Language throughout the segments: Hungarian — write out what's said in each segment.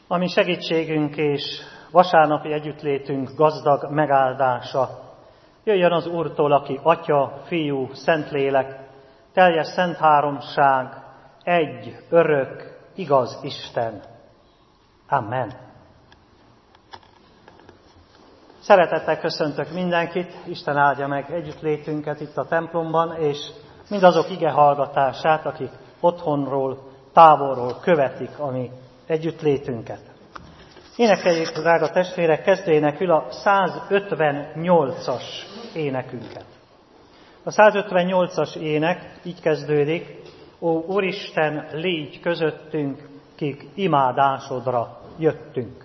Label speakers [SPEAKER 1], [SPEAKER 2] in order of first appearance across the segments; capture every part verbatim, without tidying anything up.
[SPEAKER 1] Ami segítségünk és vasárnapi együttlétünk gazdag megáldása, jöjjön az Úrtól, aki Atya, Fiú, Szentlélek, teljes szent háromság, egy, örök, igaz Isten. Amen. Szeretettel köszöntök mindenkit, Isten áldja meg együttlétünket itt a templomban, és mindazok ige hallgatását, akik otthonról, távolról követik a mi együttlétünket. Énekeljük, drága testvérek, kezdőénekül a százötvennyolcas énekünket. A százötvennyolcas ének így kezdődik: Ó Úristen, légy közöttünk, kik imádásodra jöttünk.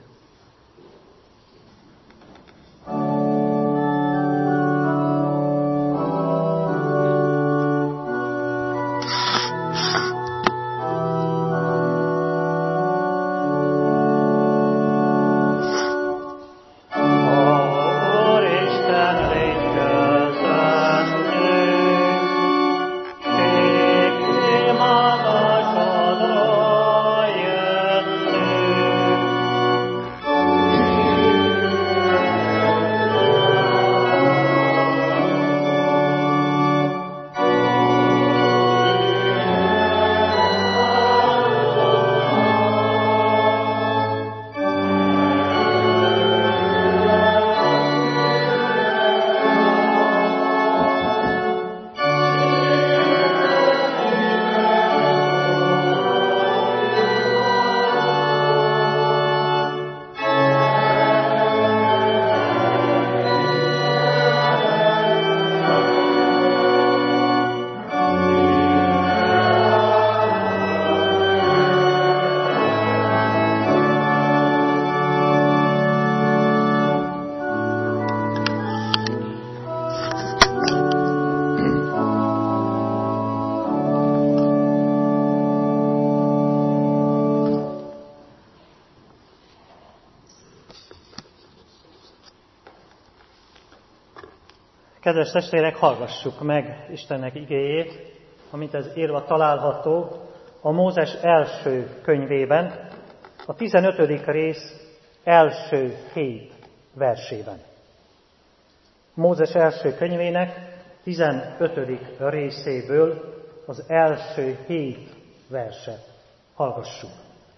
[SPEAKER 1] Kedves testvérek, hallgassuk meg Istennek igéjét, amit ez írva található a Mózes első könyvében, a tizenötödik rész első hét versében. Mózes első könyvének tizenötödik részéből az első hét verset hallgassuk.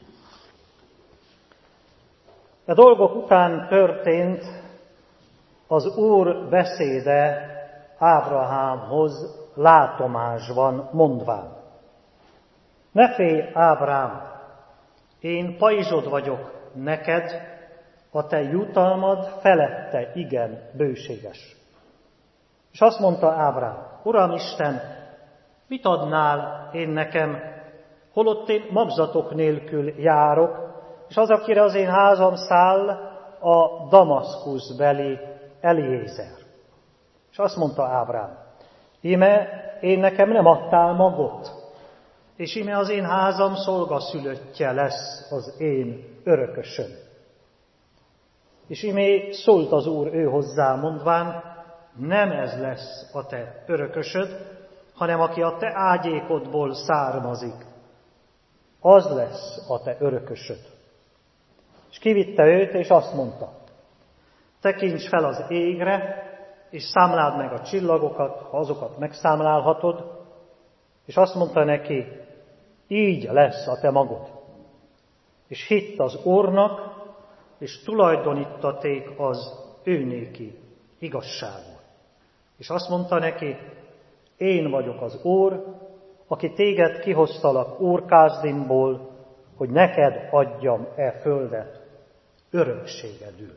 [SPEAKER 1] A dolgok után történt az Úr beszéde Ábrahámhoz látomásban mondván: Ne félj, Ábrám, én pajzsod vagyok neked, a te jutalmad felette igen bőséges. És azt mondta Ábrám: Uram Isten, mit adnál én nekem, holott én magzatok nélkül járok, és az, akire az én házam száll, a Damaszkuszbeli Eliézer. És azt mondta Ábrám: Íme én nekem nem adtál magot, és íme az én házam szolgaszülöttje lesz az én örökösöm. És imé szólt az Úr ő hozzá mondván: Nem ez lesz a te örökösöd, hanem aki a te ágyékodból származik, az lesz a te örökösöd. És kivitte őt, és azt mondta: Tekints fel az égre, és számláld meg a csillagokat, ha azokat megszámlálhatod. És azt mondta neki: Így lesz a te magod. És hitt az Úrnak, és tulajdoníttaték az őnéki igazságot. És azt mondta neki: Én vagyok az Úr, aki téged kihoztalak Úr Kázdimból, hogy neked adjam e földet örökségedül.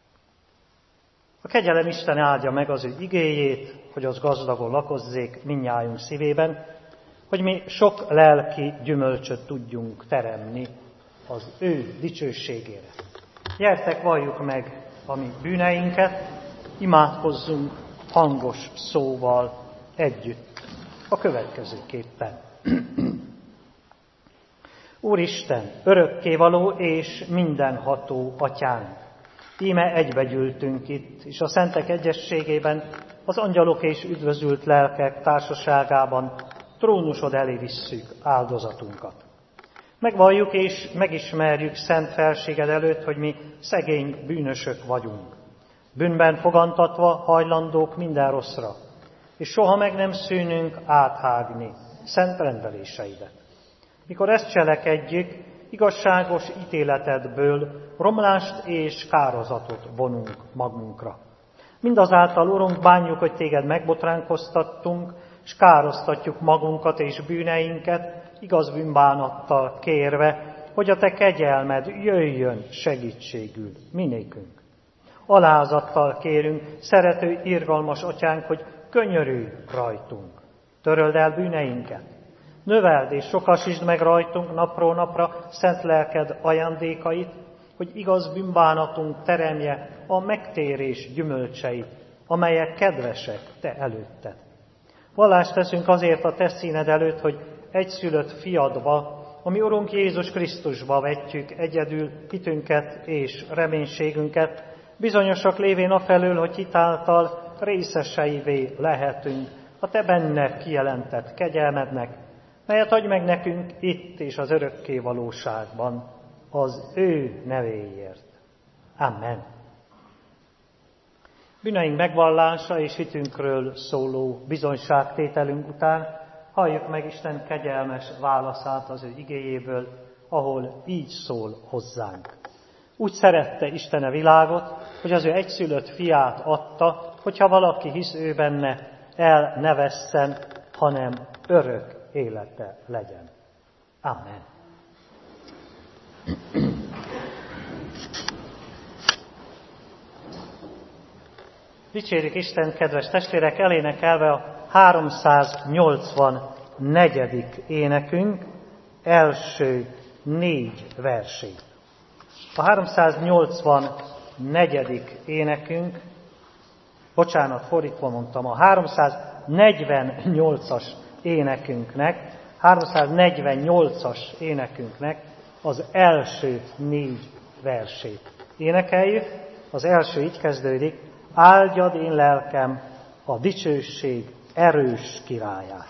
[SPEAKER 1] A kegyelem Isten áldja meg az ő igéjét, hogy az gazdagon lakozzék mindnyájunk szívében, hogy mi sok lelki gyümölcsöt tudjunk teremni az ő dicsőségére. Gyertek, valljuk meg a mi bűneinket, imádkozzunk hangos szóval együtt a következőképpen. Úristen, örökkévaló és mindenható Atyánk, íme egybegyűltünk itt, és a szentek egyességében, az angyalok és üdvözült lelkek társaságában trónusod elé visszük áldozatunkat. Megvalljuk és megismerjük szent felséged előtt, hogy mi szegény bűnösök vagyunk. Bűnben fogantatva hajlandók minden rosszra, és soha meg nem szűnünk áthágni szent rendeléseidet. Mikor ezt cselekedjük, igazságos ítéletedből romlást és kározatot vonunk magunkra. Mindazáltal, Urunk, bánjuk, hogy téged megbotránkoztattunk, és károsztatjuk magunkat és bűneinket, igaz bűnbánattal kérve, hogy a te kegyelmed jöjjön segítségül minékünk. Alázattal kérünk, szerető, irgalmas atyánk, hogy könyörülj rajtunk. Töröld el bűneinket. Növeld és sokasítsd meg rajtunk napról napra szent lelked ajándékait, hogy igaz bűnbánatunk teremje a megtérés gyümölcseit, amelyek kedvesek te előtted. Vallást teszünk azért a te színed előtt, hogy egyszülött fiadba, a mi Urunk Jézus Krisztusba vetjük egyedül hitünket és reménységünket, bizonyosak lévén afelől, hogy hitáltal részeseivé lehetünk a te benne kijelentett kegyelmednek, melyet adj meg nekünk itt és az örökké valóságban, az ő nevéért. Amen. Bűneink megvallása és hitünkről szóló bizonyságtételünk után halljuk meg Isten kegyelmes válaszát az ő igéjéből, ahol így szól hozzánk. Úgy szerette Isten a világot, hogy az ő egyszülött fiát adta, hogyha valaki hisz ő benne, el ne vesszen, hanem örök élete legyen. Amen. Dicsérjük Isten, kedves testvérek, elénekelve a háromszáznyolcvannegyedik énekünk első négy versét. A háromszáznyolcvannegyedik énekünk, bocsánat, fordítva mondtam, a háromszáznegyvennyolcas énekünknek, háromszáznegyvennyolcas énekünknek az első négy versét énekeljük. Az első így kezdődik: áldjad én lelkem a dicsőség erős királyát.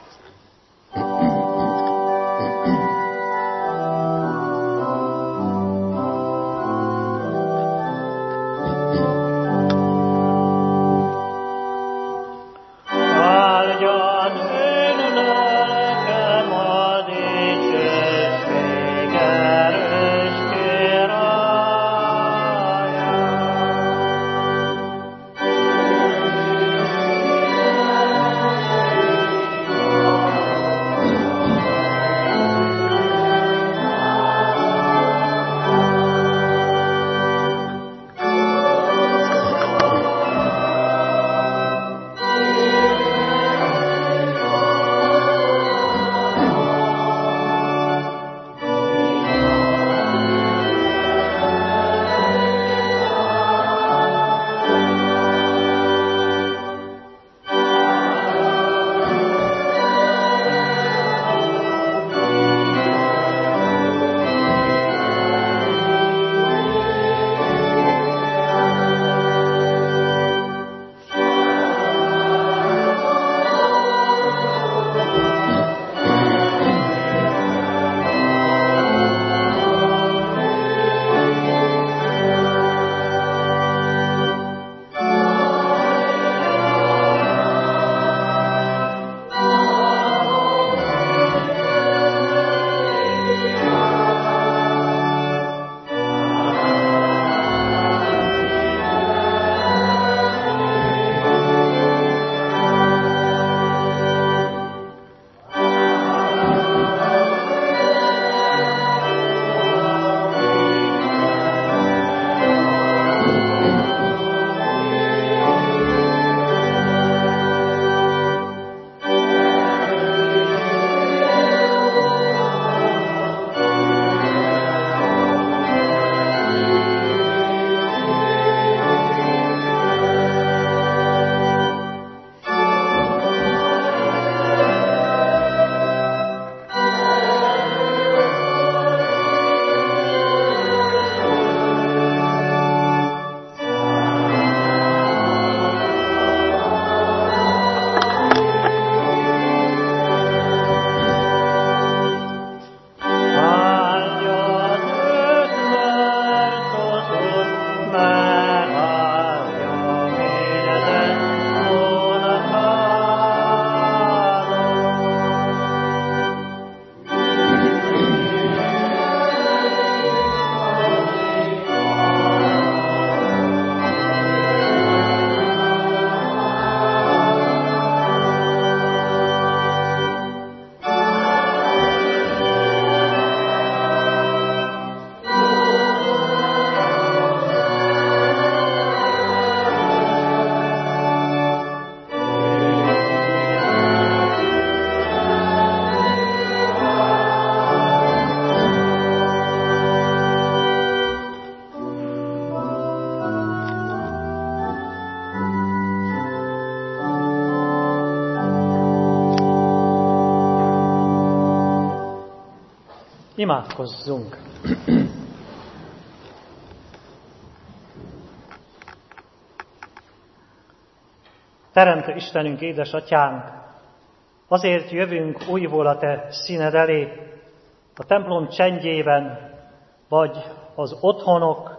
[SPEAKER 2] Oh
[SPEAKER 1] Imádkozzunk! Teremtő Istenünk, édesatyánk, azért jövünk újból a Te színed elé, a templom csendjében, vagy az otthonok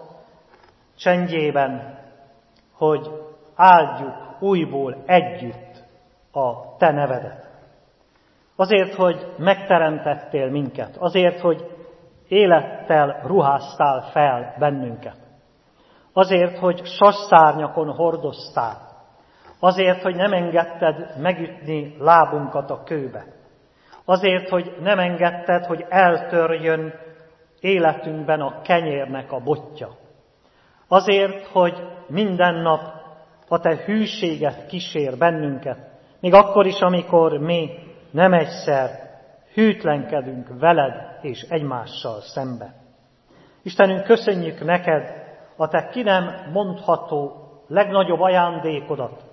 [SPEAKER 1] csendjében, hogy áldjuk újból együtt a Te nevedet. Azért, hogy megteremtettél minket, azért, hogy élettel ruháztál fel bennünket. Azért, hogy sasszárnyakon hordoztál. Azért, hogy nem engedted megütni lábunkat a kőbe. Azért, hogy nem engedted, hogy eltörjön életünkben a kenyérnek a botja. Azért, hogy minden nap a Te hűséget kísér bennünket, még akkor is, amikor mi nem egyszer hűtlenkedünk veled és egymással szembe. Istenünk, köszönjük neked a Te ki nem mondható legnagyobb ajándékodat,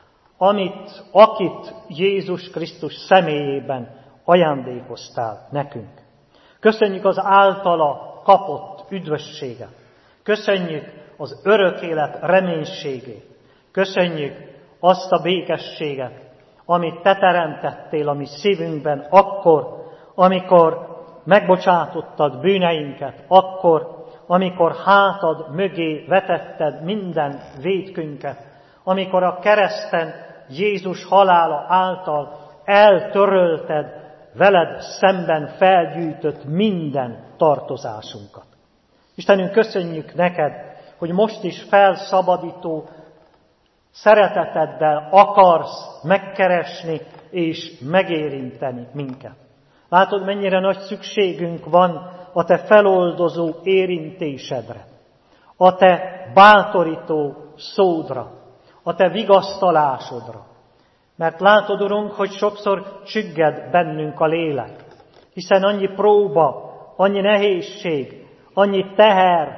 [SPEAKER 1] amit, akit Jézus Krisztus személyében ajándékoztál nekünk. Köszönjük az általa kapott üdvösséget. Köszönjük az örök élet reménységét. Köszönjük azt a békességet, amit Te teremtettél a mi szívünkben akkor, amikor megbocsátottad bűneinket, akkor, amikor hátad mögé vetetted minden vétkünket, amikor a kereszten Jézus halála által eltörölted veled szemben felgyűjtött minden tartozásunkat. Istenünk, köszönjük neked, hogy most is felszabadító szereteteddel akarsz megkeresni és megérinteni minket. Látod, mennyire nagy szükségünk van a Te feloldozó érintésedre, a Te bátorító szódra, a Te vigasztalásodra. Mert látod, Urunk, hogy sokszor csügged bennünk a lélek, hiszen annyi próba, annyi nehézség, annyi teher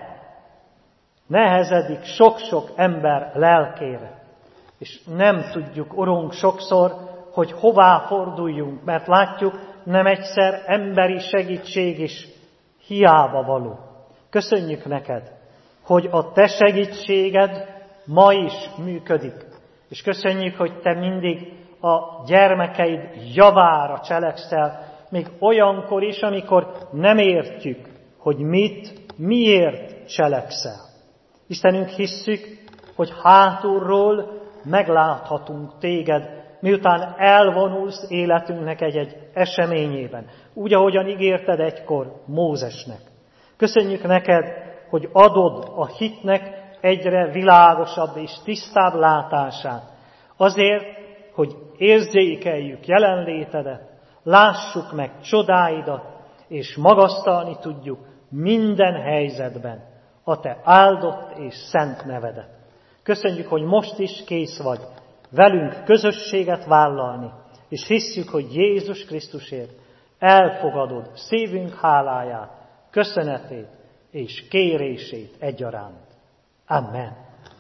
[SPEAKER 1] nehezedik sok-sok ember lelkére. És nem tudjuk, Urunk, sokszor, hogy hová forduljunk, mert látjuk, nem egyszer emberi segítség is hiába való. Köszönjük neked, hogy a Te segítséged ma is működik. És köszönjük, hogy Te mindig a gyermekeid javára cselekszel, még olyankor is, amikor nem értjük, hogy mit, miért cselekszel. Istenünk, hisszük, hogy hátulról megláthatunk Téged, miután elvonulsz életünknek egy-egy eseményében, úgy, ahogyan ígérted egykor Mózesnek. Köszönjük neked, hogy adod a hitnek egyre világosabb és tisztább látását, azért, hogy érzékeljük jelenlétedet, lássuk meg csodáidat, és magasztalni tudjuk minden helyzetben a Te áldott és szent nevedet. Köszönjük, hogy most is kész vagy velünk közösséget vállalni, és hisszük, hogy Jézus Krisztusért elfogadod szívünk háláját, köszönetét és kérését egyaránt. Amen.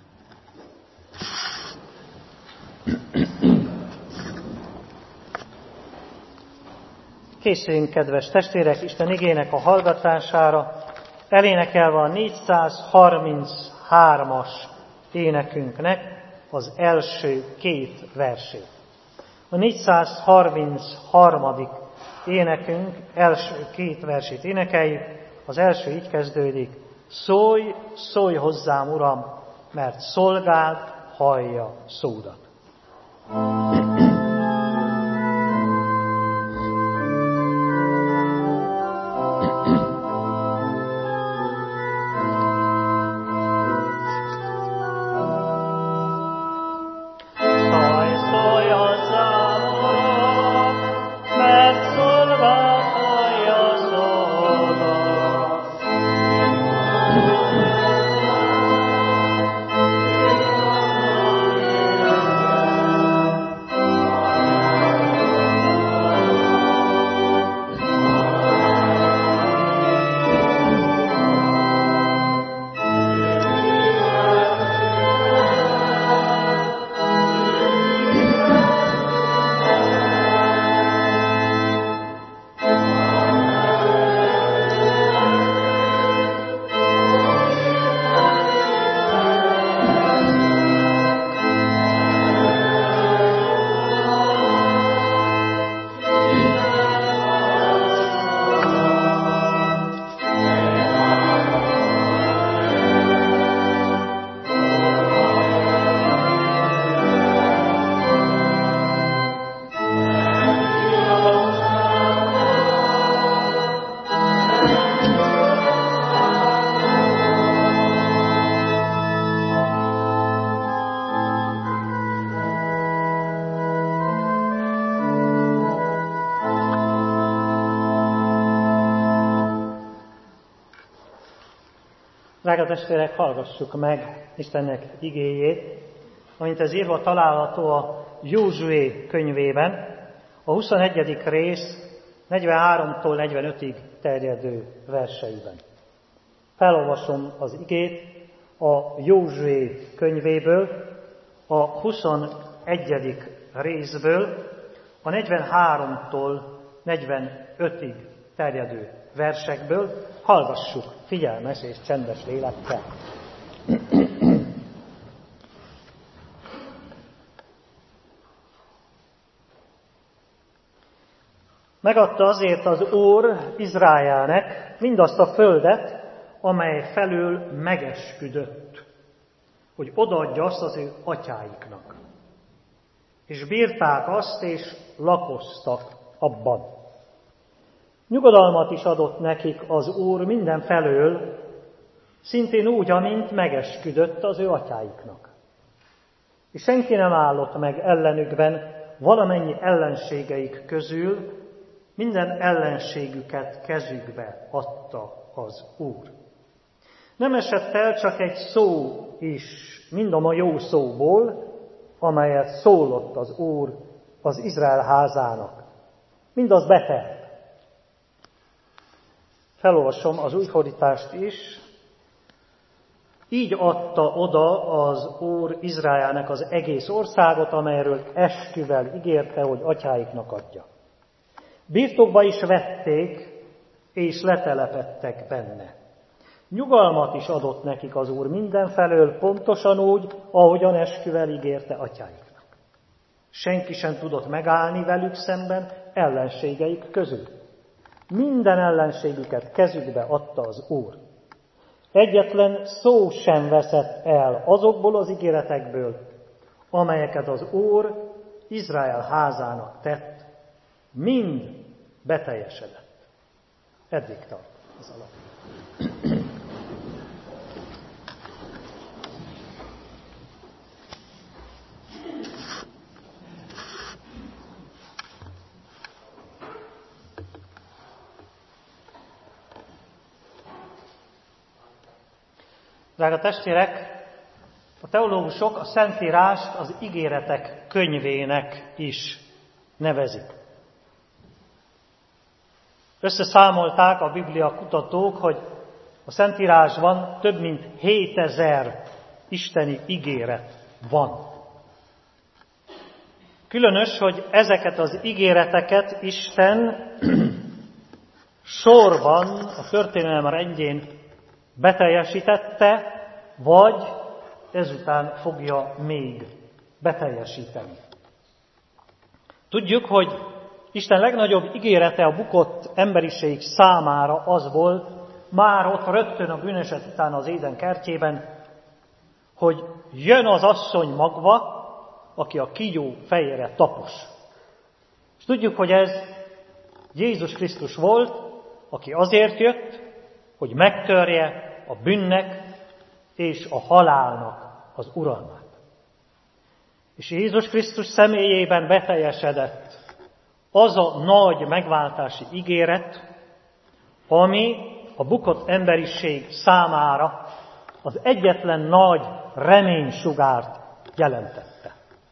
[SPEAKER 1] Készüljünk, kedves testvérek, Isten igének a hallgatására, elénekelve a négyszázharmincháromas énekünknek az első két versét. A négyszázharmincharmadik énekünk első két versét énekeljük, az első így kezdődik: Szólj, szólj hozzám, Uram, mert szolgáld hallja szódat.
[SPEAKER 2] Oh
[SPEAKER 1] Drága testvérek, hallgassuk meg Istennek igéjét, amint ez írva található a Józsué könyvében, a huszonegyedik rész negyvenháromtól negyvenötig terjedő verseiben. Felolvasom az igét a Józsué könyvéből, a huszonegyedik részből, a negyvenháromtól negyvenötig terjedő versekből. Hallgassuk figyelmes és csendes lélekkel. Megadta azért az Úr Izraelnek mindazt a földet, amely felől megesküdött, hogy odaadja azt az ő atyáiknak. És bírták azt, és lakoztak abban. Nyugodalmat is adott nekik az Úr minden felől, szintén úgy, amint megesküdött az ő atyáiknak. És senki nem állott meg ellenükben valamennyi ellenségeik közül, minden ellenségüket kezükbe adta az Úr. Nem esett el csak egy szó is, mindom a jó szóból, amelyet szólott az Úr az Izrael házának. Mindaz betelt. Felolvasom az új fordítást is. Így adta oda az Úr Izraelnek az egész országot, amelyről esküvel ígérte, hogy atyáiknak adja. Birtokba is vették, és letelepedtek benne. Nyugalmat is adott nekik az Úr mindenfelől, pontosan úgy, ahogyan esküvel ígérte atyáiknak. Senki sem tudott megállni velük szemben ellenségeik közül. Minden ellenségüket kezükbe adta az Úr. Egyetlen szó sem veszett el azokból az ígéretekből, amelyeket az Úr Izrael házának tett, mind beteljesedett. Eddig tart az alap. Drága testvérek, a teológusok a Szentírást az ígéretek könyvének is nevezik. Összeszámolták a Biblia kutatók, hogy a Szentírásban több mint hétezer isteni ígéret van. Különös, hogy ezeket az ígéreteket Isten sorban a történelem rendjén beteljesítette, vagy ezután fogja még beteljesíteni. Tudjuk, hogy Isten legnagyobb ígérete a bukott emberiség számára az volt, már ott rögtön a bűneset után az Éden kertjében, hogy jön az asszony magva, aki a kígyó fejére tapos. És tudjuk, hogy ez Jézus Krisztus volt, aki azért jött, hogy megtörje a bűnnek és a halálnak az uralmát. És Jézus Krisztus személyében beteljesedett az a nagy megváltási ígéret, ami a bukott emberiség számára az egyetlen nagy reménysugárt jelentette.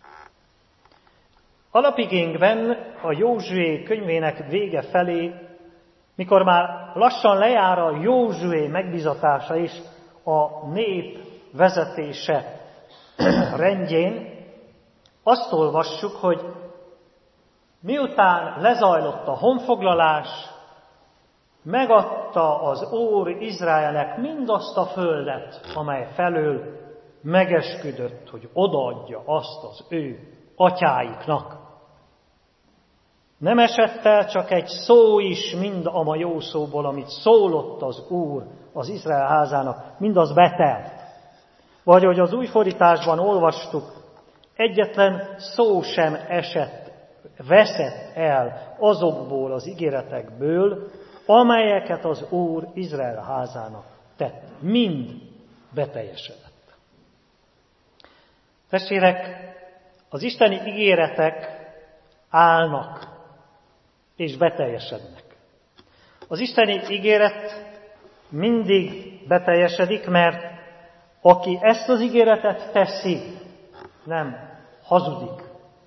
[SPEAKER 1] Alapigénkben a Józsué könyvének vége felé, mikor már lassan lejár a Józsué megbízatása és a nép vezetése rendjén, azt olvassuk, hogy miután lezajlott a honfoglalás, megadta az Úr Izraelnek mindazt a földet, amely felől megesküdött, hogy odaadja azt az ő atyáiknak. Nem esett el csak egy szó is mind a ma jó szóból, amit szólott az Úr az Izrael házának, mindaz betelt. Vagy, hogy az új fordításban olvastuk, egyetlen szó sem esett, veszett el azokból az ígéretekből, amelyeket az Úr Izrael házának tett. Mind beteljesedett. Testvérek, az isteni ígéretek állnak és beteljesednek. Az isteni ígéret mindig beteljesedik, mert aki ezt az ígéretet teszi, nem hazudik.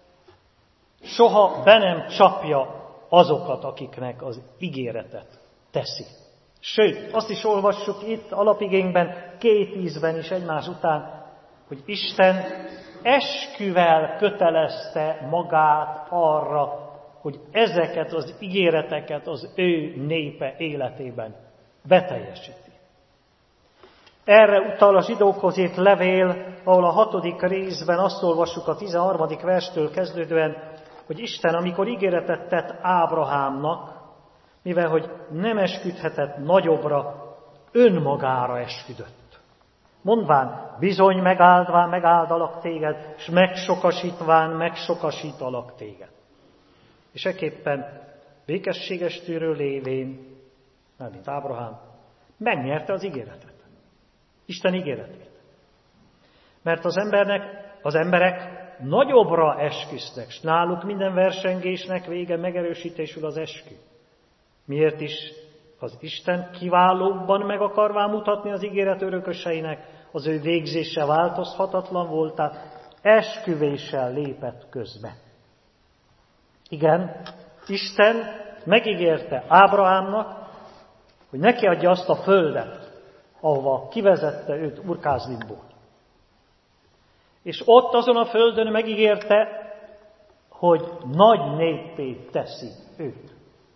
[SPEAKER 1] Soha be nem csapja azokat, akiknek az ígéretet teszi. Sőt, azt is olvassuk itt alapigénkben, két ízben is egymás után, hogy Isten esküvel kötelezte magát arra, hogy ezeket az ígéreteket az ő népe életében beteljesíti. Erre utal a zsidókhoz írt levél, ahol a hatodik részben azt olvassuk a tizenharmadik verstől kezdődően, hogy Isten, amikor ígéretet tett Ábrahámnak, mivel hogy nem esküdhetett nagyobbra, önmagára esküdött. Mondván, bizony megáldván megáldalak téged, és megsokasítván megsokasítalak téged. És ekképpen békességes tűrő lévén, nem mint Ábrahám, megnyerte az ígéretet. Isten ígéretét. Mert az embernek, az emberek nagyobbra esküsznek, s náluk minden versengésnek vége megerősítésül az eskü. Miért is az Isten kiválóbban meg akarván mutatni az ígéret örököseinek, az ő végzése változhatatlan voltát, esküvéssel lépett közbe. Igen, Isten megígérte Ábrahámnak, hogy neki adja azt a földet, ahova kivezette őt Ur-Kászlimból. És ott azon a földön megígérte, hogy nagy néppé teszi őt.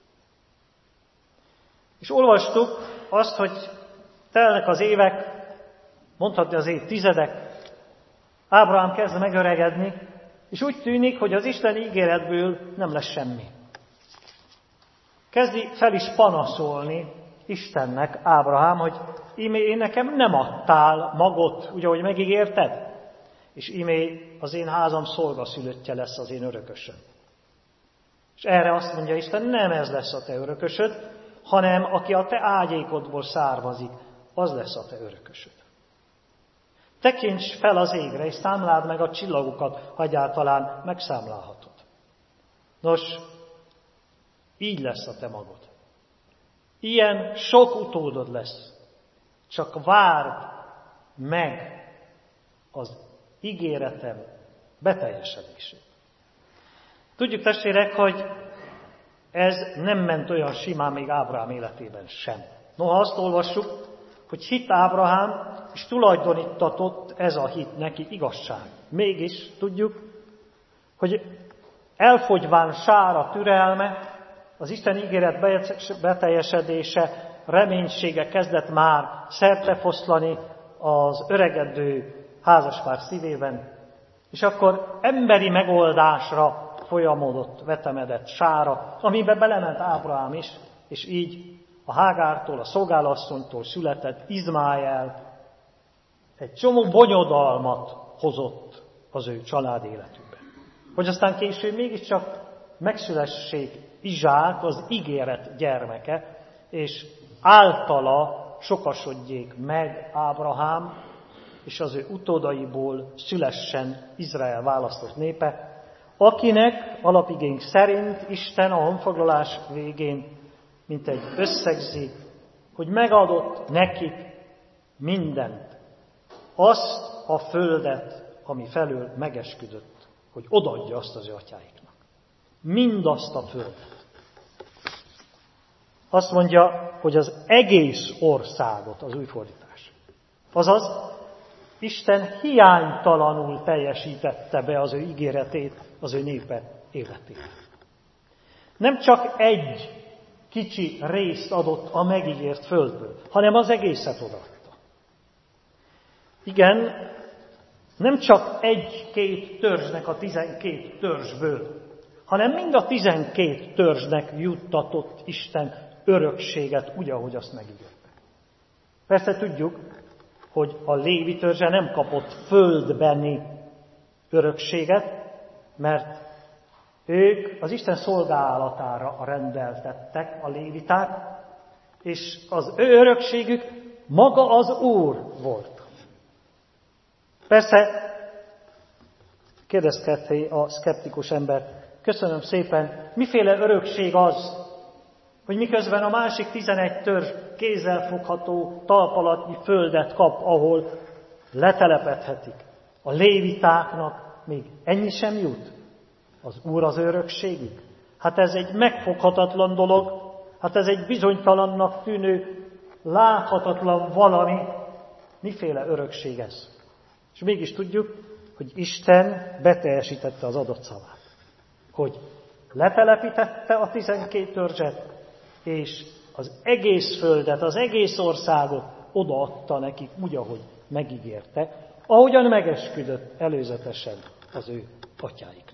[SPEAKER 1] És olvastuk azt, hogy telnek az évek, mondhatni az évtizedek, Ábrahám kezd megöregedni, és úgy tűnik, hogy az Isten ígéretből nem lesz semmi. Kezdi fel is panaszolni Istennek Ábrahám, hogy íme én nekem nem adtál magot, ugye, ahogy megígérted, és íme az én házam szolgaszülöttje lesz az én örökösöm. És erre azt mondja Isten, nem ez lesz a te örökösöd, hanem aki a te ágyékodból származik, az lesz a te örökösöd. Tekints fel az égre, és számláld meg a csillagokat, ha egyáltalán megszámlálhatod. Nos, így lesz a te magod. Ilyen sok utódod lesz. Csak várd meg az ígéretem beteljesedését. Tudjuk, testvérek, hogy ez nem ment olyan simán még Ábrahám életében sem. Noha azt olvassuk, hogy hit Ábrahám, és tulajdonítatott ez a hit neki igazság. Mégis tudjuk, hogy elfogyván Sára türelme, az Isten ígéret beteljesedése, reménysége kezdett már szertefoszlani az öregedő házaspár szívében, és akkor emberi megoldásra folyamodott, vetemedett Sára, amiben belement Ábrahám is, és így a Hágártól, a szolgálasszonytól született Izmájel egy csomó bonyodalmat hozott az ő család életükbe. Hogy aztán később mégiscsak megszülessék Izsák, az ígéret gyermeke, és általa sokasodjék meg Ábrahám, és az ő utódaiból szülessen Izrael választott népe, akinek alapigénk szerint Isten a honfoglalás végén mint egy összegzi, hogy megadott nekik mindent, azt a földet, ami felől megesküdött, hogy odaadja azt az ő atyáiknak. Mindazt a földet. Azt mondja, hogy az egész országot, az új fordítás. Azaz, Isten hiánytalanul teljesítette be az ő ígéretét, az ő népe életét. Nem csak egy kicsi részt adott a megígért földből, hanem az egészet odaadta. Igen, nem csak egy-két törzsnek a tizenkét törzsből, hanem mind a tizenkét törzsnek juttatott Isten örökséget, úgy, ahogy azt megígérte. Persze tudjuk, hogy a Lévi törzse nem kapott földbeni örökséget, mert ők az Isten szolgálatára rendeltettek, a léviták, és az ő örökségük maga az Úr volt. Persze, kérdezkedheti a szkeptikus ember, köszönöm szépen, miféle örökség az, hogy miközben a másik tizenegy törzs kézzelfogható talpalatnyi földet kap, ahol letelepedhetik, a lévitáknak még ennyi sem jut? Az Úr az örökségük? Hát ez egy megfoghatatlan dolog, hát ez egy bizonytalannak tűnő, láthatatlan valami. Miféle örökség ez? És mégis tudjuk, hogy Isten beteljesítette az adott szavát. Hogy letelepítette a tizenkét törzset, és az egész földet, az egész országot odaadta nekik, úgy, ahogy megígérte, ahogyan megesküdött előzetesen az ő atyáiknak.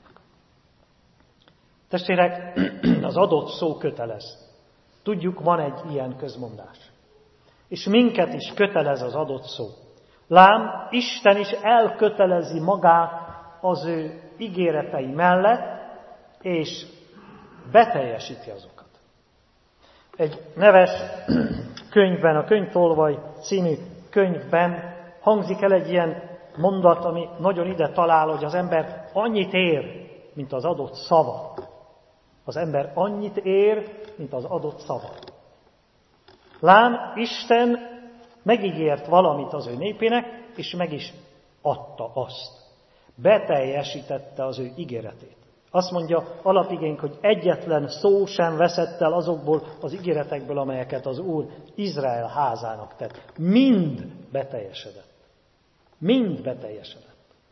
[SPEAKER 1] Testvérek, az adott szó kötelez. Tudjuk, van egy ilyen közmondás. És minket is kötelez az adott szó. Lám, Isten is elkötelezi magát az ő ígéretei mellett, és beteljesíti azokat. Egy neves könyvben, a Könyvtolvaj című könyvben hangzik el egy ilyen mondat, ami nagyon ide talál, hogy az ember annyit ér, mint az adott szava. Az ember annyit ér, mint az adott szava. Lám, Isten megígért valamit az ő népének, és meg is adta azt. Beteljesítette az ő ígéretét. Azt mondja alapigénk, hogy egyetlen szó sem veszett el azokból az ígéretekből, amelyeket az Úr Izrael házának tett. Mind beteljesedett. Mind beteljesedett.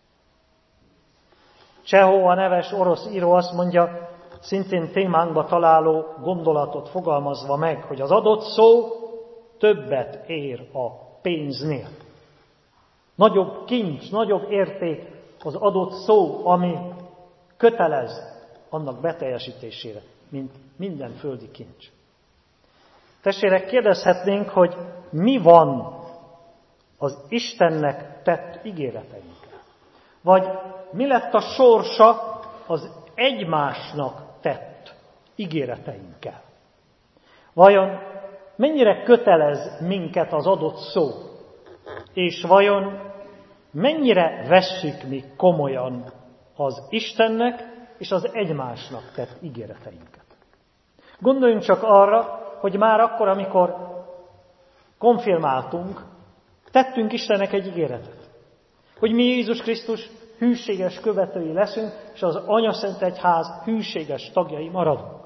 [SPEAKER 1] Csehó, a neves orosz író azt mondja, szintén témánkba találó gondolatot fogalmazva meg, hogy az adott szó többet ér a pénznél. Nagyobb kincs, nagyobb érték az adott szó, ami kötelez annak beteljesítésére, mint minden földi kincs. Testvérek, kérdezhetnénk, hogy mi van az Istennek tett ígéreteinkkel? Vagy mi lett a sorsa az egymásnak tett ígéreteinkkel? Vajon mennyire kötelez minket az adott szó? És vajon mennyire vesszük mi komolyan az Istennek és az egymásnak tett ígéreteinket? Gondoljunk csak arra, hogy már akkor, amikor konfirmáltunk, tettünk Istennek egy ígéretet. Hogy mi Jézus Krisztus hűséges követői leszünk, és az Anyaszent Egyház hűséges tagjai maradunk.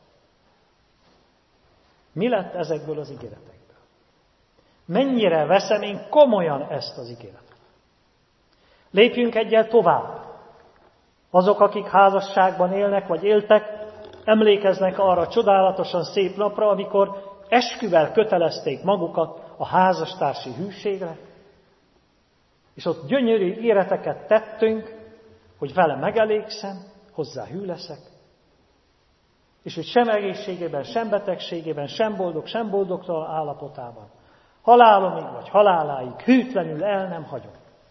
[SPEAKER 1] Mi lett ezekből az ígéretekből? Mennyire veszem én komolyan ezt az ígéretet? Lépjünk egyel tovább. Azok, akik házasságban élnek, vagy éltek, emlékeznek arra a csodálatosan szép napra, amikor esküvel kötelezték magukat a házastársi hűségre, és ott gyönyörű ígéreteket tettünk, hogy vele megelégszem, hozzá hű leszek, és hogy sem egészségében, sem betegségében, sem boldog, sem boldogtalan állapotában, halálomig vagy haláláig hűtlenül el nem hagyom.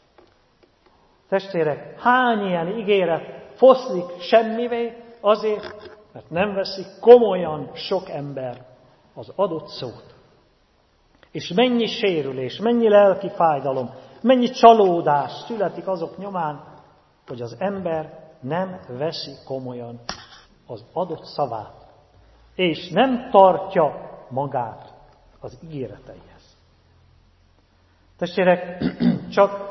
[SPEAKER 1] Testvérek, hány ilyen ígéret foszlik semmivé azért, mert nem veszik komolyan sok ember az adott szót. És mennyi sérülés, mennyi lelki fájdalom, mennyi csalódás születik azok nyomán, hogy az ember nem veszi komolyan az adott szavát, és nem tartja magát az ígéreteihez. Testvérek, csak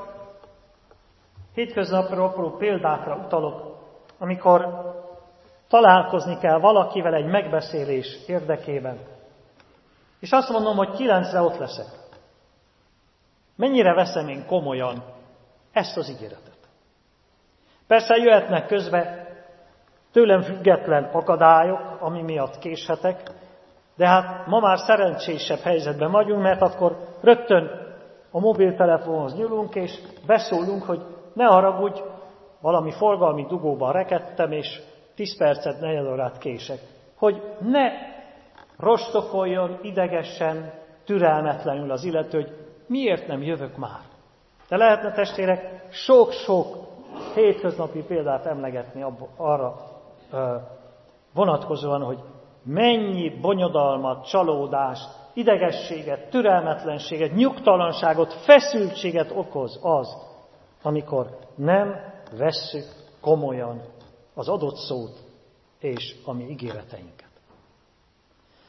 [SPEAKER 1] hétköznapra apró példákra utalok, amikor találkozni kell valakivel egy megbeszélés érdekében, és azt mondom, hogy kilencre ott leszek. Mennyire veszem én komolyan ezt az ígéretet? Persze jöhetnek közbe tőlem független akadályok, ami miatt késhetek, de hát ma már szerencsésebb helyzetben vagyunk, mert akkor rögtön a mobiltelefonhoz nyúlunk, és beszólunk, hogy ne haragudj, valami forgalmi dugóban rekedtem, és tíz percet, negyed órát kések. Hogy ne rostokoljon idegesen, türelmetlenül az illető, hogy miért nem jövök már. De lehetne, testvérek, sok-sok hétköznapi példát emlegetni abba, arra ö, vonatkozóan, hogy mennyi bonyodalmat, csalódást, idegességet, türelmetlenséget, nyugtalanságot, feszültséget okoz az, amikor nem vesszük komolyan az adott szót és a mi ígéreteinket.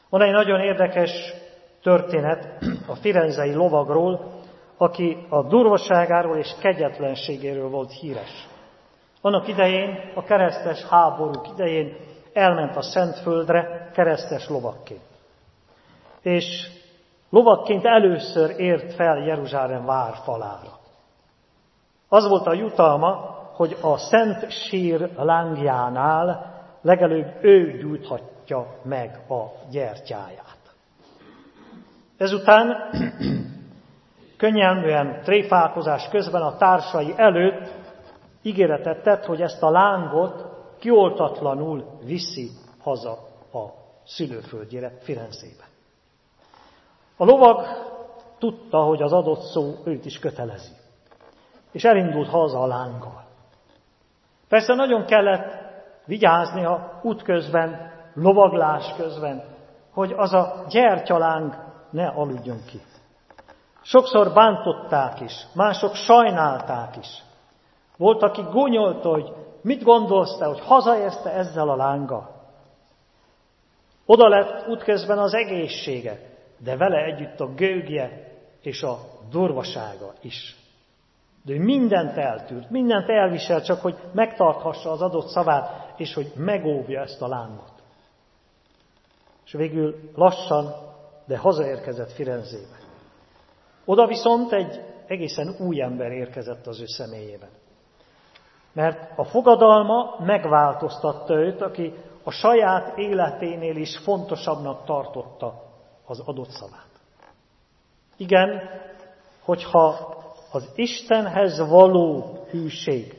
[SPEAKER 1] Van egy nagyon érdekes történet a firenzei lovagról, aki a durvaságáról és kegyetlenségéről volt híres. Annak idején, a keresztes háborúk idején elment a Szentföldre keresztes lovagként. És lovagként először ért fel Jeruzsálem várfalára. Az volt a jutalma, hogy a Szent Sír lángjánál legelőbb ő gyújthatja meg a gyertyáját. Ezután könnyelműen tréfálkozás közben a társai előtt ígéretet tett, hogy ezt a lángot kioltatlanul viszi haza a szülőföldjére, Firenzébe. A lovag tudta, hogy az adott szó őt is kötelezi, és elindult haza a lánggal. Persze nagyon kellett vigyázni a útközben, lovaglás közben, hogy az a gyertyaláng ne aludjon ki. Sokszor bántották is, mások sajnálták is. Volt, aki gúnyolta, hogy mit gondolsz te, hogy hazaérsz te ezzel a lánggal. Oda lett útközben az egészsége, de vele együtt a gőgje és a durvasága is. De ő mindent eltűrt, mindent elvisel, csak hogy megtarthassa az adott szavát, és hogy megóvja ezt a lángot. És végül lassan, de hazaérkezett Firenzébe. Oda viszont egy egészen új ember érkezett az ő személyében. Mert a fogadalma megváltoztatta őt, aki a saját életénél is fontosabbnak tartotta az adott szavát. Igen, hogyha az Istenhez való hűség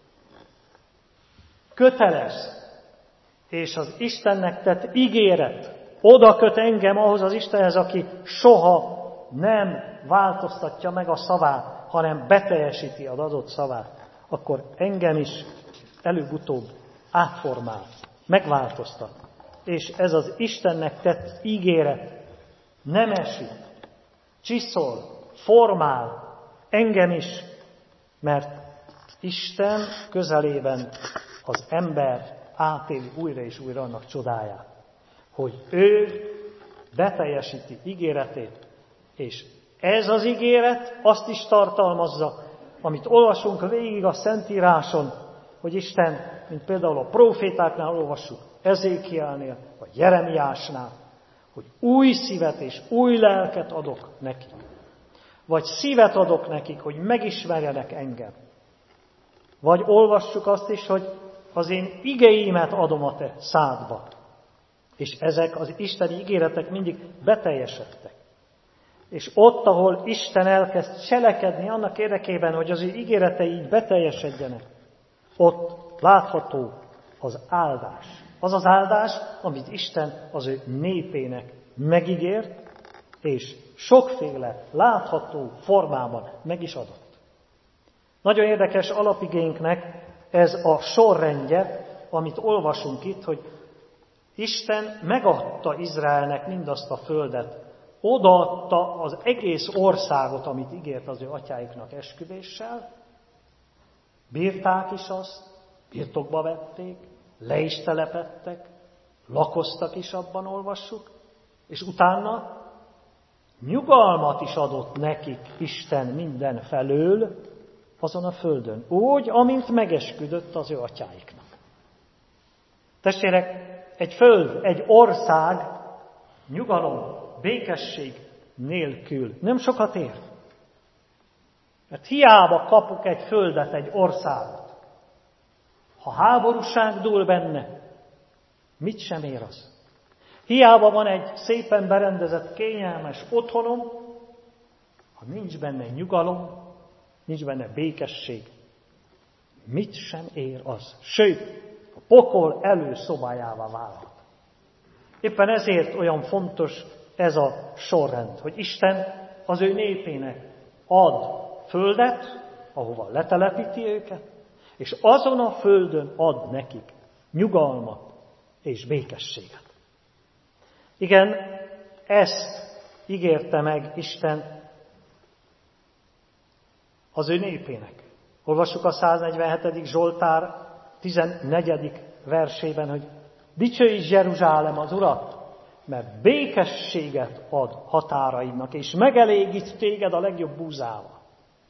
[SPEAKER 1] köteles, és az Istennek tett ígéret oda köt engem ahhoz az Istenhez, aki soha nem változtatja meg a szavát, hanem beteljesíti az adott szavát, akkor engem is előbb-utóbb átformál, megváltoztat. És ez az Istennek tett ígéret nemesít, csiszol, formál engem is, mert Isten közelében az ember átéli újra és újra annak csodáját, hogy ő beteljesíti ígéretét, és ez az ígéret azt is tartalmazza, amit olvasunk végig a Szentíráson, hogy Isten, mint például a prófétáknál olvassuk, Ezékielnél, vagy Jeremiásnál, hogy új szívet és új lelket adok nekik. Vagy szívet adok nekik, hogy megismerjenek engem. Vagy olvassuk azt is, hogy az én igéimet adom a te szádba. És ezek az isteni ígéretek mindig beteljesedtek. És ott, ahol Isten elkezd cselekedni annak érdekében, hogy az ő ígéretei így beteljesedjenek, ott látható az áldás. Az az áldás, amit Isten az ő népének megígért, és sokféle látható formában meg is adott. Nagyon érdekes alapigénknek ez a sorrendje, amit olvasunk itt, hogy Isten megadta Izraelnek mindazt a földet, odaadta az egész országot, amit ígért az ő atyáiknak esküvéssel, bírták is azt, birtokba vették, le is telepedtek, lakoztak is, abban olvassuk, és utána nyugalmat is adott nekik Isten minden felől azon a földön, úgy, amint megesküdött az ő atyáiknak. Testvérek, egy föld, egy ország nyugalom, békesség nélkül nem sokat ér. Mert hiába kapok egy földet, egy országot. Ha háborúság dúl benne, mit sem ér az? Hiába van egy szépen berendezett, kényelmes otthonom, ha nincs benne nyugalom, nincs benne békesség, mit sem ér az? Sőt, a pokol előszobájává válhat. Éppen ezért olyan fontos ez a sorrend, hogy Isten az ő népének ad földet, ahova letelepíti őket, és azon a földön ad nekik nyugalmat és békességet. Igen, ezt ígérte meg Isten az ő népének. Olvassuk a száznegyvenhetedik Zsoltár tizennegyedik versében, hogy dicsőíts Jeruzsálem az Urat, mert békességet ad határaidnak, és megelégít téged a legjobb búzával.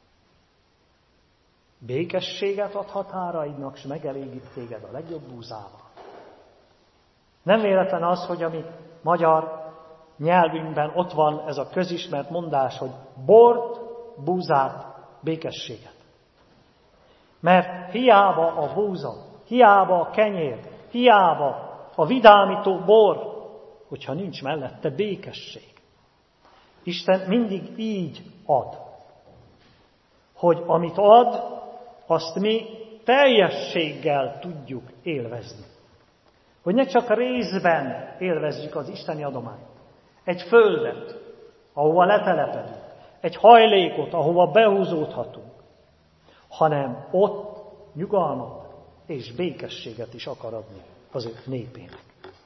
[SPEAKER 1] Békességet ad határaidnak, és megelégít téged a legjobb búzával. Nem véletlen az, hogy a mi magyar nyelvünkben ott van ez a közismert mondás, hogy bort, búzát, békességet. Mert hiába a búza, hiába a kenyér, hiába a vidámító bor, hogyha nincs mellette békesség. Isten mindig így ad, hogy amit ad, azt mi teljességgel tudjuk élvezni. Hogy ne csak részben élvezzük az isteni adományt. Egy földet, ahova letelepedünk, egy hajlékot, ahova behúzódhatunk, hanem ott nyugalmat és békességet is akar adni az ő népének.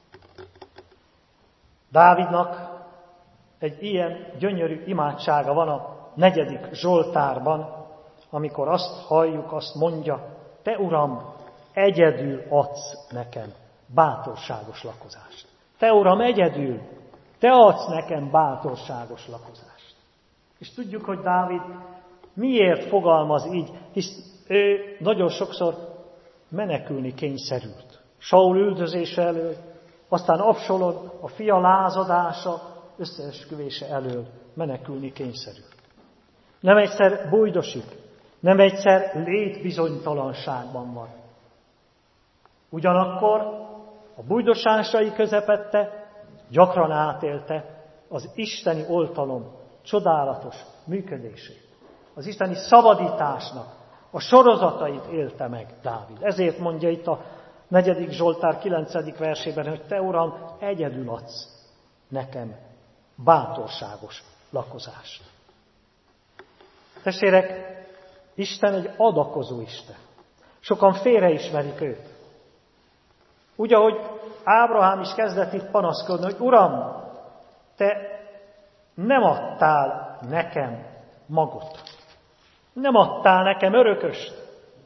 [SPEAKER 1] Dávidnak egy ilyen gyönyörű imádsága van a negyedik Zsoltárban, amikor azt halljuk, azt mondja, te Uram, egyedül adsz nekem bátorságos lakozást. Te Uram, egyedül, te adsz nekem bátorságos lakozást. És tudjuk, hogy Dávid miért fogalmaz így, hisz ő nagyon sokszor menekülni kényszerült. Saul üldözése elől, aztán Absalom, a fia lázadása, összeesküvése elől menekülni kényszerült. Nem egyszer bújdosik, nem egyszer létbizonytalanságban van. Ugyanakkor a bújdosásai közepette gyakran átélte az isteni oltalom csodálatos működését. Az isteni szabadításnak a sorozatait élte meg Dávid. Ezért mondja itt a negyedik Zsoltár kilencedik versében, hogy te Uram, egyedül adsz nekem bátorságos lakozást. Testvérek, Isten egy adakozó Isten. Sokan félreismerik őt. Úgy, ahogy Ábrahám is kezdett itt panaszkodni, hogy Uram, te nem adtál nekem magot. Nem adtál nekem örököst.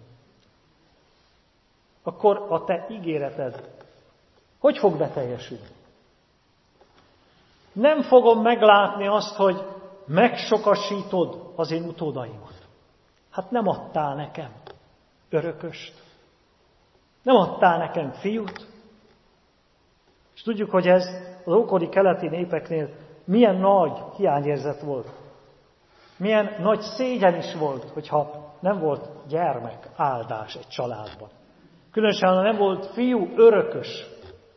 [SPEAKER 1] Akkor a te ígéreted hogy fog beteljesülni? Nem fogom meglátni azt, hogy megsokasítod az én utódaimat. Hát nem adtál nekem örököst. Nem adtál nekem fiút. És tudjuk, hogy ez az ókori keleti népeknél milyen nagy hiányérzet volt. Milyen nagy szégyen is volt, hogyha nem volt gyermek áldás egy családban. Különösen, ha nem volt fiú örökös.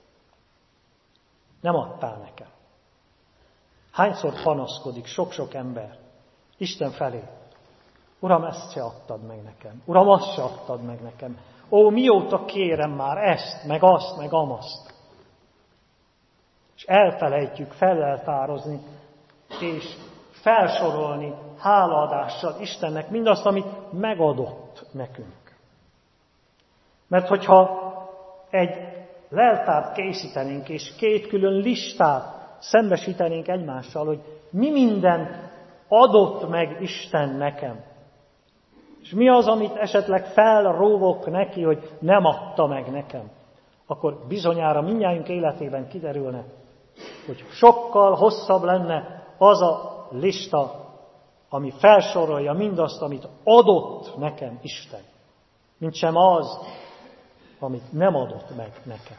[SPEAKER 1] Nem adtál nekem. Hányszor panaszkodik sok-sok ember Isten felé? Uram, ezt se adtad meg nekem. Uram, azt se adtad meg nekem. Ó, mióta kérem már ezt, meg azt, meg amazt. És elfelejtjük feleltározni, és felsorolni hálaadással Istennek mindazt, amit megadott nekünk. Mert hogyha egy leltárt készítenénk, és két külön listát szembesítenénk egymással, hogy mi mindent adott meg Isten nekem, és mi az, amit esetleg felróvok neki, hogy nem adta meg nekem, akkor bizonyára mindnyájunk életében kiderülne, hogy sokkal hosszabb lenne az a lista, ami felsorolja mindazt, amit adott nekem Isten, mint sem az, amit nem adott meg nekem.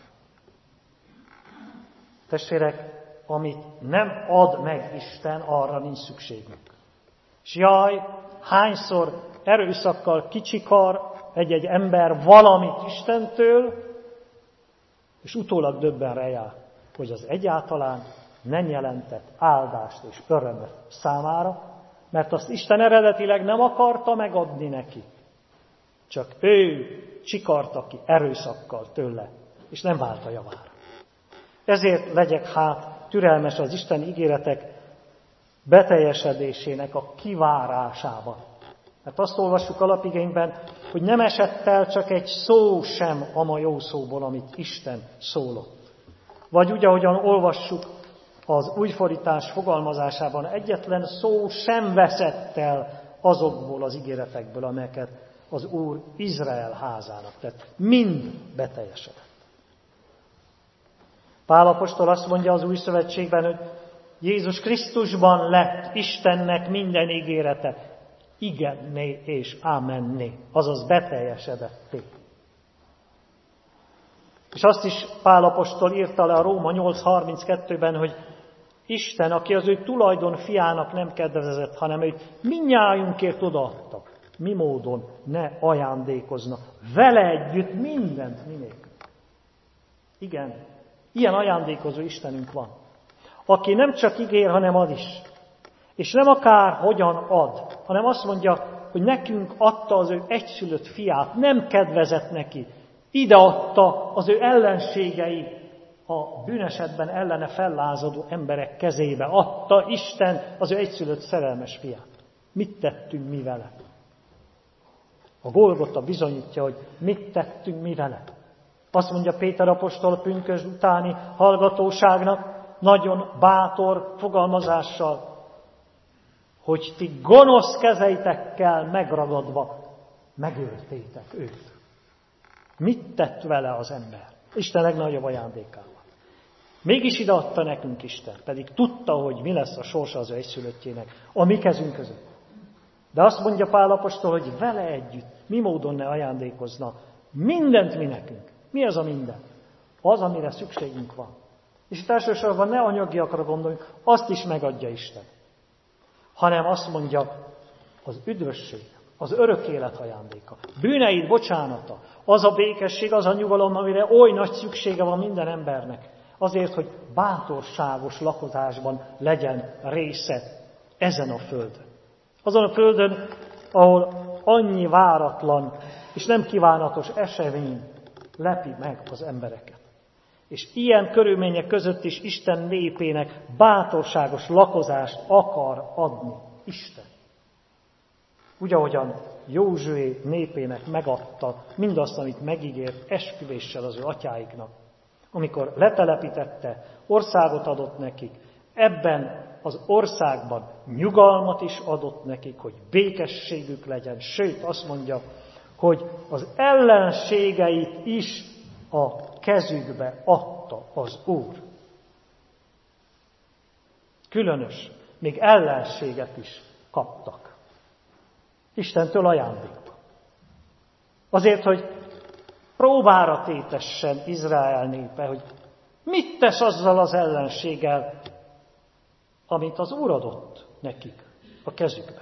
[SPEAKER 1] Testvérek, amit nem ad meg Isten, arra nincs szükségünk. És jaj, hányszor erőszakkal kicsikar egy-egy ember valamit Istentől, és utólag döbben jár, hogy az egyáltalán nem jelentett áldást és örömöt számára, mert azt Isten eredetileg nem akarta megadni neki. Csak ő csikarta ki erőszakkal tőle, és nem vált a javára. Ezért legyek hát türelmes az Isten ígéretek beteljesedésének a kivárásában. Mert azt olvassuk alapigényben, hogy nem esett el csak egy szó sem a ma jó szóból, amit Isten szólott. Vagy úgy, ahogyan olvassuk az újfordítás fogalmazásában, egyetlen szó sem veszett el azokból az ígéretekből, amelyeket az Úr Izrael házának tett. Mind beteljesedett. Pál apostol azt mondja az Új Szövetségben, hogy Jézus Krisztusban lett Istennek minden ígérete igenné és ámenné, azaz beteljesedetté. És azt is Pál apostol írta le a Róma nyolc harminckettőben, hogy Isten, aki az ő tulajdon fiának nem kedvezett, hanem őt mindnyájunkért odaadta, mi módon ne ajándékozna vele együtt mindent mi nélkül. Igen, ilyen ajándékozó Istenünk van, aki nem csak ígér, hanem ad is. És nem akár hogyan ad, hanem azt mondja, hogy nekünk adta az ő egyszülött fiát, nem kedvezett neki. Ide adta az ő ellenségei, a bűnesetben ellene fellázadó emberek kezébe. Adta Isten az ő egyszülött szerelmes fiát. Mit tettünk mi vele? A Golgota bizonyítja, hogy mit tettünk mi vele. Azt mondja Péter apostol pünkösd utáni hallgatóságnak, nagyon bátor fogalmazással, hogy ti gonosz kezeitekkel megragadva megöltétek őt. Mit tett vele az ember? Isten legnagyobb ajándékával. Mégis ide adta nekünk Isten, pedig tudta, hogy mi lesz a sorsa az ő egyszülöttjének a mi kezünk között. De azt mondja Pál apostol, hogy vele együtt mi módon ne ajándékozna mindent mi nekünk. Mi az a minden? Az, amire szükségünk van. És itt elsősorban ne anyagiakra gondoljunk, azt is megadja Isten. Hanem azt mondja, az üdvösség, az örök élet ajándéka, bűneid bocsánata, az a békesség, az a nyugalom, amire oly nagy szüksége van minden embernek, azért, hogy bátorságos lakozásban legyen része ezen a földön. Azon a földön, ahol annyi váratlan és nem kívánatos esemény lepi meg az embereket. És ilyen körülmények között is Isten népének bátorságos lakozást akar adni Isten. Úgy, ahogyan Józsué népének megadta mindazt, amit megígért esküvéssel az ő atyáiknak. Amikor letelepítette, országot adott nekik, ebben az országban nyugalmat is adott nekik, hogy békességük legyen. Sőt, azt mondja, hogy az ellenségeit is a kezükbe adta az Úr. Különös, még ellenséget is kaptak. Istentől ajándékba. Azért, hogy próbára tétessen Izrael népe, hogy mit tesz azzal az ellenséggel, amit az Úr adott nekik a kezükbe.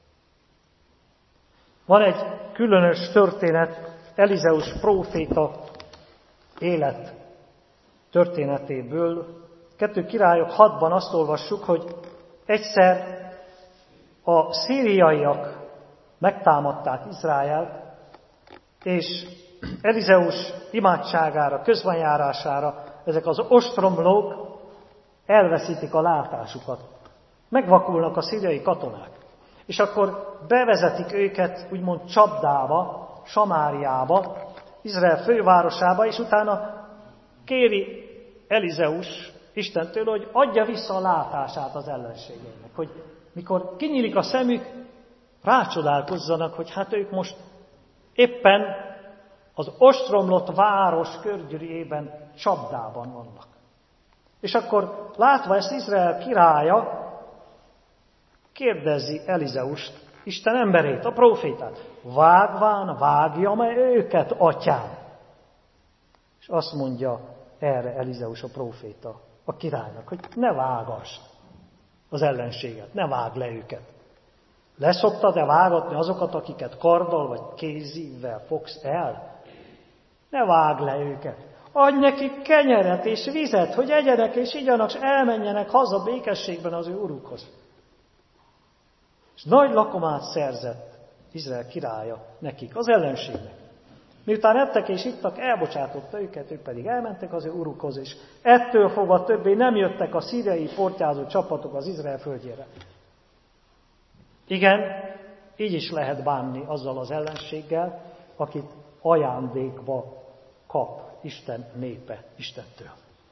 [SPEAKER 1] Van egy különös történet Elizeus próféta élet történetéből. Kettő Királyok hatban azt olvassuk, hogy egyszer a szíriaiak megtámadták Izraelt, és Elizeus imádságára, közbenjárására ezek az ostromlók elveszítik a látásukat. Megvakulnak a szíriai katonák. És akkor bevezetik őket úgymond csapdába, Samáriába, Izrael fővárosába, és utána kéri Elizeus Istentől, hogy adja vissza a látását az ellenségeinek. Hogy mikor kinyílik a szemük, rácsodálkozzanak, hogy hát ők most éppen az ostromlott város körgyűrűjében csapdában vannak. És akkor látva ezt Izrael királya kérdezi Elizeust, Isten emberét, a prófétát, vágván vágjam-e őket, atyám? És azt mondja erre Elizeus a próféta a királynak, hogy ne vágass az ellenséget, ne vágd le őket. Leszoktad-e vágatni azokat, akiket karddal vagy kézívvel fogsz el? Ne vágd le őket. Adj nekik kenyeret és vizet, hogy egyenek és igyanak, és elmenjenek haza békességben az ő urukhoz. És nagy lakomát szerzett Izrael királya nekik, az ellenségnek. Miután ettek és ittak, elbocsátotta őket, ők pedig elmentek az ő urukhoz, és ettől fogva többé nem jöttek a szíriai portyázó csapatok az Izrael földjére. Igen, így is lehet bánni azzal az ellenséggel, akit ajándékba kap Isten népe Istentől.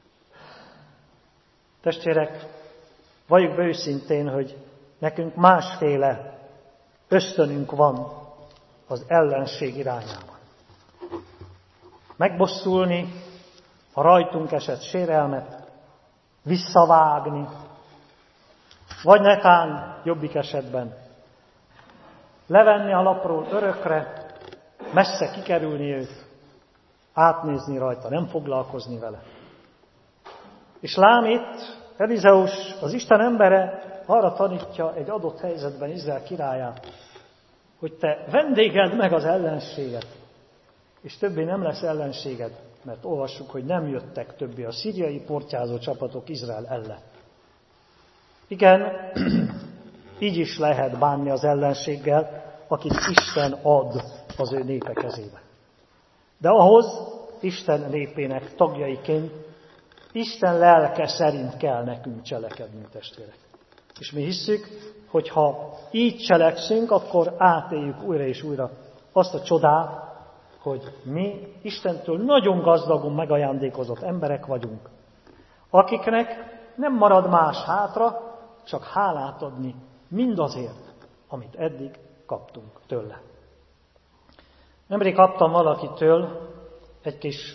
[SPEAKER 1] Testvérek, valljuk be őszintén, hogy nekünk másféle ösztönünk van az ellenség irányában. Megbosszulni a rajtunk esett sérelmet visszavágni, vagy netán jobbik esetben levenni a lapról örökre, messze kikerülni őt, átnézni rajta, nem foglalkozni vele. És lám itt Elizeus, az Isten embere arra tanítja egy adott helyzetben Izrael királyát, hogy te vendégeld meg az ellenséget, és többé nem lesz ellenséged, mert olvassuk, hogy nem jöttek többé a szíriai portyázó csapatok Izrael ellen. Igen, így is lehet bánni az ellenséggel, akit Isten ad az ő népe kezébe. De ahhoz Isten népének tagjaiként Isten lelke szerint kell nekünk cselekednünk, testvérek. És mi hisszük, hogy ha így cselekszünk, akkor átéljük újra és újra azt a csodát, hogy mi Istentől nagyon gazdagon megajándékozott emberek vagyunk, akiknek nem marad más hátra, csak hálát adni mindazért, amit eddig kaptunk tőle. Nemrég kaptam valakitől egy kis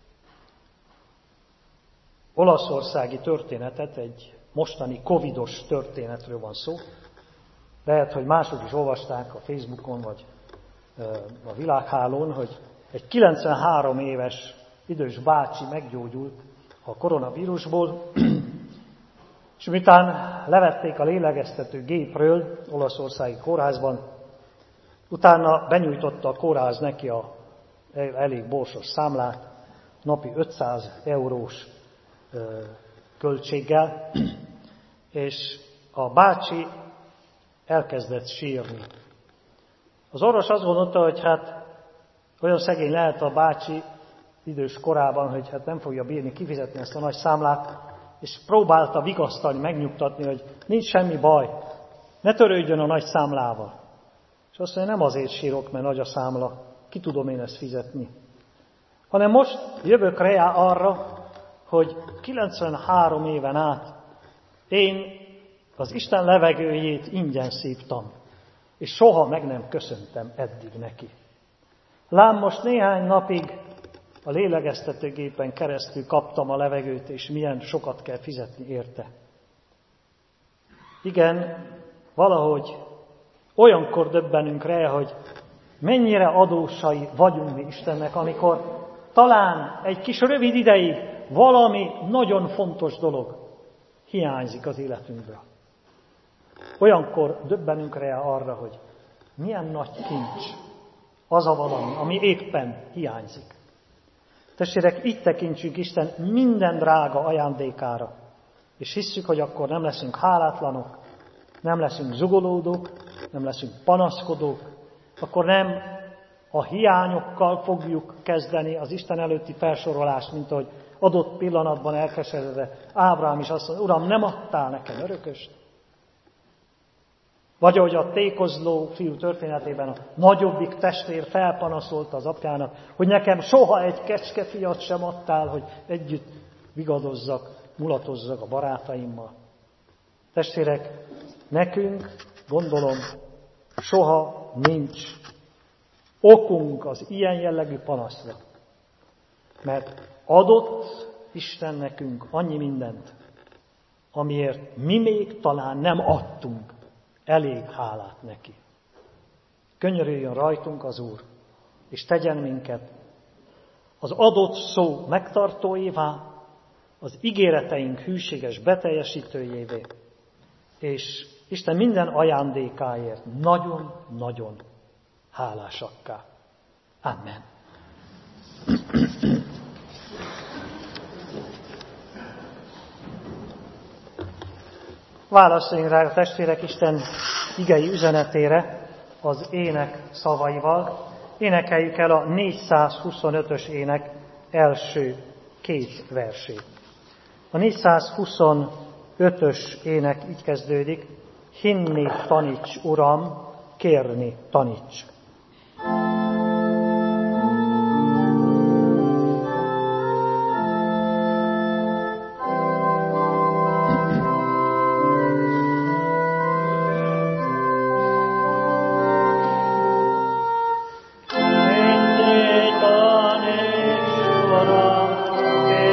[SPEAKER 1] olaszországi történetet, egy mostani covidos történetről van szó. Lehet, hogy mások is olvasták a Facebookon, vagy a világhálón, hogy egy kilencvenhárom éves idős bácsi meggyógyult a koronavírusból, és miután levették a lélegeztető gépről olaszországi kórházban, utána benyújtotta a kórház neki a elég borsos számlát, napi ötszáz eurós költséggel, és a bácsi elkezdett sírni. Az orvos azt gondolta, hogy hát olyan szegény lehet a bácsi idős korában, hogy hát nem fogja bírni kifizetni ezt a nagy számlát, és próbálta vigasztalni, megnyugtatni, hogy nincs semmi baj, ne törődjön a nagy számlával. És azt mondja, nem azért sírok, mert nagy a számla, ki tudom én ezt fizetni. Hanem most jövök rá arra, hogy kilencvenhárom éven át én az Isten levegőjét ingyen szívtam, és soha meg nem köszöntem eddig neki. Lám most néhány napig a lélegeztetőgépen keresztül kaptam a levegőt, és milyen sokat kell fizetni érte. Igen, valahogy olyankor döbbenünk rá, hogy mennyire adósai vagyunk mi Istennek, amikor talán egy kis rövid ideig valami nagyon fontos dolog hiányzik az életünkből. Olyankor döbbenünk rá arra, hogy milyen nagy kincs az a valami, ami éppen hiányzik. Testvérek, így tekintsünk Isten minden drága ajándékára, és hisszük, hogy akkor nem leszünk hálátlanok, nem leszünk zugolódók, nem leszünk panaszkodók, akkor nem a hiányokkal fogjuk kezdeni az Isten előtti felsorolást, mint ahogy adott pillanatban elkeseredve Ábrahám is azt mondja, Uram, nem adtál nekem örököst? Vagy ahogy a tékozló fiú történetében a nagyobbik testvér felpanaszolta az apjának, hogy nekem soha egy kecskefiat sem adtál, hogy együtt vigadozzak, mulatozzak a barátaimmal. Testvérek, nekünk, gondolom, soha nincs okunk az ilyen jellegű panaszra. Mert adott Isten nekünk annyi mindent, amiért mi még talán nem adtunk elég hálát neki. Könyörüljön rajtunk az Úr, és tegyen minket az adott szó megtartóivá, az ígéreteink hűséges beteljesítőjévé, és Isten minden ajándékáért nagyon-nagyon hálásakká. Amen. Válaszoljunk rá a testvérek Isten igei üzenetére az ének szavaival. Énekeljük el a négyszázhuszonötös ének első két versét. A négyszázhuszonötös ének így kezdődik: hinni taníts, Uram, kérni taníts.
[SPEAKER 2] Hinni taníts, Uram,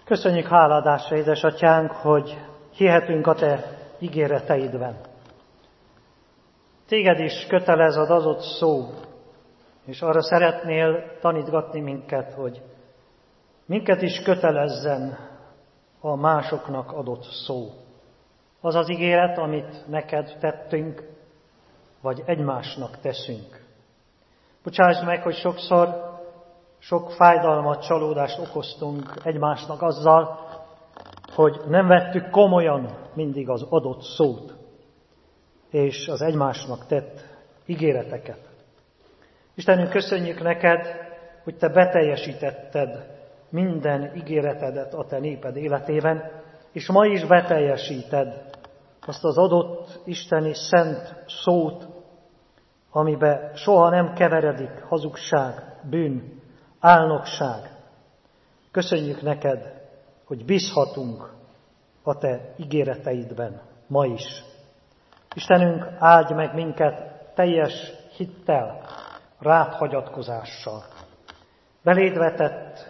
[SPEAKER 1] Köszönjük háládásra, édesatyánk, hogy hihetünk a Te ígéreteidben. Téged is kötelez az adott szó, és arra szeretnél tanítgatni minket, hogy minket is kötelezzen a másoknak adott szó. Az az ígéret, amit neked tettünk, vagy egymásnak teszünk. Bocsáss meg, hogy sokszor sok fájdalmat, csalódást okoztunk egymásnak azzal, hogy nem vettük komolyan mindig az adott szót, és az egymásnak tett ígéreteket. Istenünk, köszönjük neked, hogy Te beteljesítetted minden ígéretedet a Te néped életében, és ma is beteljesíted azt az adott isteni szent szót, amiben soha nem keveredik hazugság, bűn, álnokság. Köszönjük neked, hogy bízhatunk a Te ígéreteidben ma is. Istenünk, áldj meg minket teljes hittel, rád hagyatkozással. Beléd vetett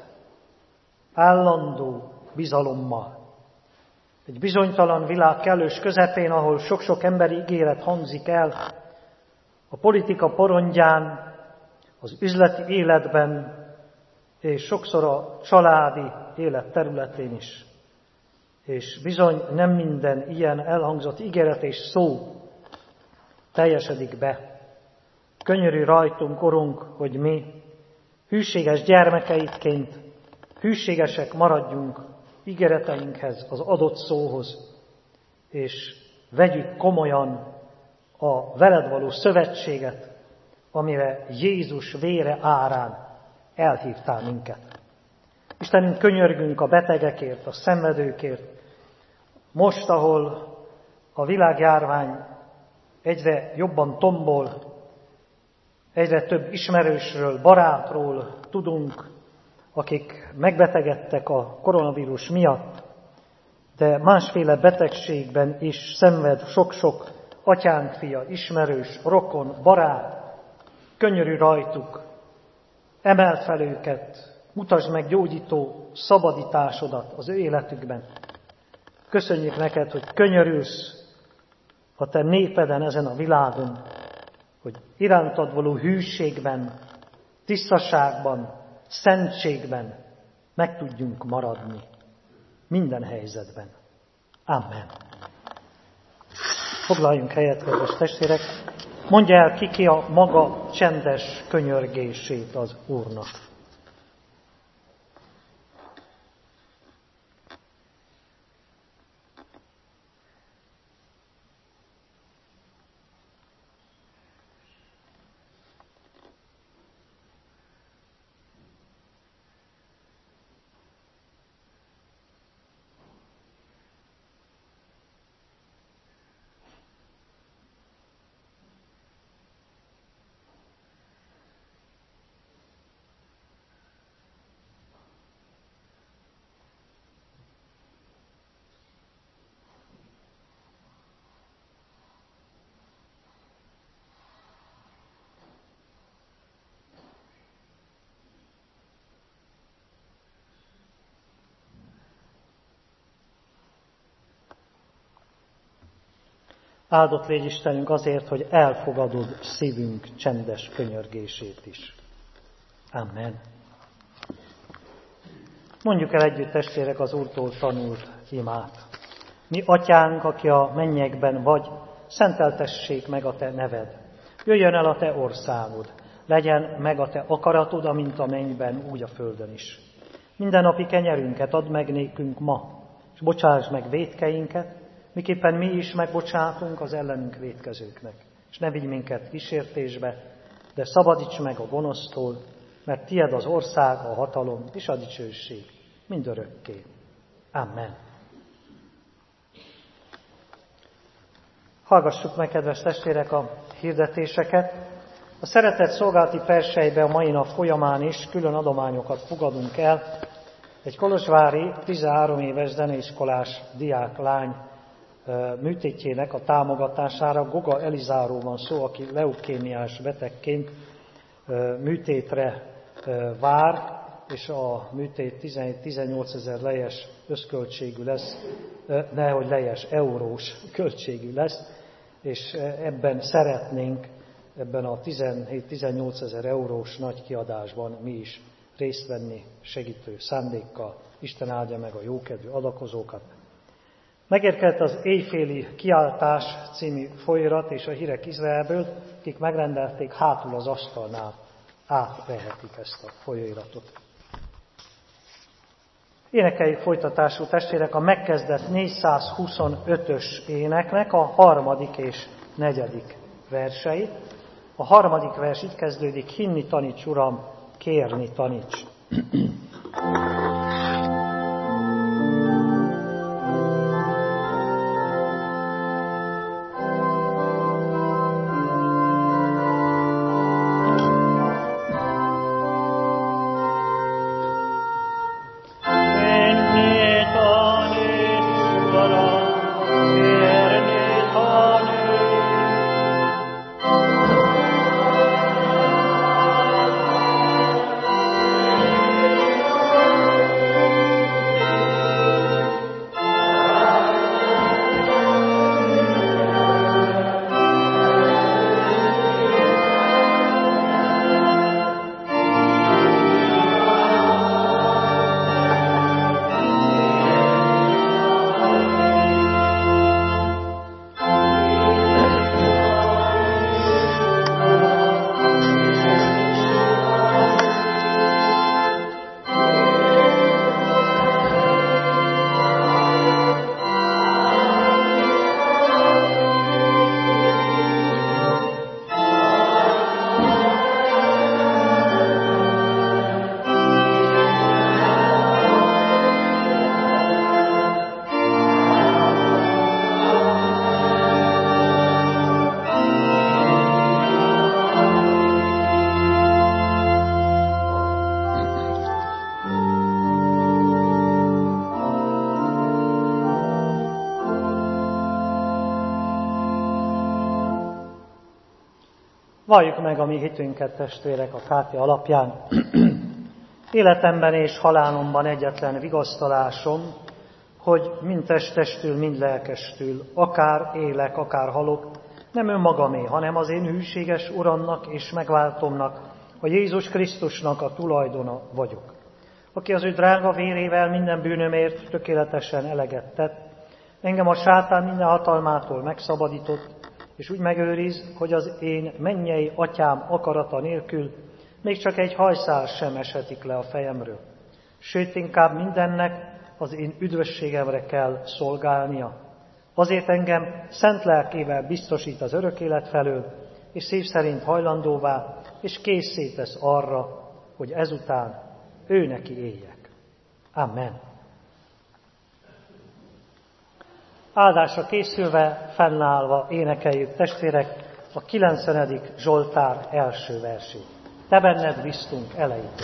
[SPEAKER 1] állandó bizalommal. Egy bizonytalan világ kellős közepén, ahol sok-sok emberi ígéret hangzik el, a politika porondján, az üzleti életben, és sokszor a családi élet területén is. És bizony nem minden ilyen elhangzott ígéret és szó teljesedik be. Könyörű rajtunk, Urunk, hogy mi hűséges gyermekeidként hűségesek maradjunk ígéreteinkhez, az adott szóhoz, és vegyük komolyan a veled való szövetséget, amire Jézus vére árán elhívtál minket. Istenünk, könyörgünk a betegekért, a szenvedőkért. Most, ahol a világjárvány egyre jobban tombol, egyre több ismerősről, barátról tudunk, akik megbetegedtek a koronavírus miatt, de másféle betegségben is szenved sok-sok atyánk fia, ismerős, rokon, barát. Könyörű rajtuk, emeld fel őket, mutasd meg gyógyító szabadításodat az ő életükben. Köszönjük neked, hogy könyörülsz a te népeden ezen a világon, hogy irántad való hűségben, tisztaságban, szentségben meg tudjunk maradni minden helyzetben. Amen. Foglaljunk helyet, kedves testvérek, mondja el ki a maga csendes könyörgését az Úrnak. Áldott légy Istenünk azért, hogy elfogadod szívünk csendes könyörgését is. Amen. Mondjuk el együtt, testvérek, az Úrtól tanult imát. Mi atyánk, aki a mennyekben vagy, szenteltessék meg a te neved. Jöjjön el a te országod, legyen meg a te akaratod, amint a mennyben, úgy a földön is. Mindennapi kenyerünket add meg nékünk ma, és bocsáss meg vétkeinket, miképpen mi is megbocsátunk az ellenünk vétkezőknek. És ne vigy minket kísértésbe, de szabadíts meg a gonosztól, mert tied az ország, a hatalom és a dicsőség mindörökké. Amen. Hallgassuk meg, kedves testvérek, a hirdetéseket. A szeretett szolgálati persejbe a mai nap folyamán is külön adományokat fogadunk el. Egy kolozsvári tizenhárom éves zeneiskolás diáklány műtétjének a támogatására. Goga Elizáról van szó, aki leukémiás betegként műtétre vár, és a műtét tizenhét-tizennyolc ezer lejes összköltségű lesz, nehogy lejes, eurós költségű lesz, és ebben szeretnénk, ebben a tizenhét-tizennyolc ezer eurós nagy kiadásban mi is részt venni segítő szándékkal. Isten áldja meg a jókedvű adakozókat. Megérkezett az Éjféli Kiáltás című folyirat és a Hírek Izraelből, akik megrendelték, hátul az asztalnál átvehetik ezt a folyóiratot. Énekeljük folytatású testvérek a megkezdett négyszázhuszonötös éneknek a harmadik és negyedik verseit. A harmadik vers így kezdődik: hinni taníts, Uram, kérni taníts. Valljuk meg a mi hitünket, testvérek, a kártya alapján. Életemben és halálomban egyetlen vigasztalásom, hogy mind testtestül, mind lelkestül, akár élek, akár halok, nem önmagamé, hanem az én hűséges Uramnak és megváltomnak, a Jézus Krisztusnak a tulajdona vagyok, aki az ő drága vérével minden bűnömért tökéletesen eleget tett, engem a sátán minden hatalmától megszabadított, és úgy megőriz, hogy az én mennyei atyám akarata nélkül még csak egy hajszál sem eshetik le a fejemről. Sőt, inkább mindennek az én üdvösségemre kell szolgálnia. Azért engem szent lelkével biztosít az örök élet felől, és szív szerint hajlandóvá, és készé tesz arra, hogy ezután ő neki éljek. Amen. Áldásra készülve, fennállva énekeljük, testvérek, a kilencvenedik Zsoltár első versét. Te benned bíztunk elejétől.